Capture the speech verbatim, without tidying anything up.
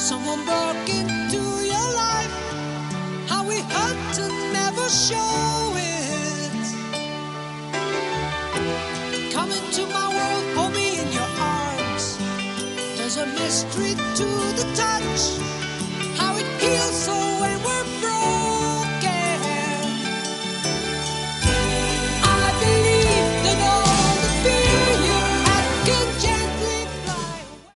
Someone broke into your life. How we hurt to never show it. Come into my world, hold me in your arms. There's a mystery to the touch. How it heals so when we're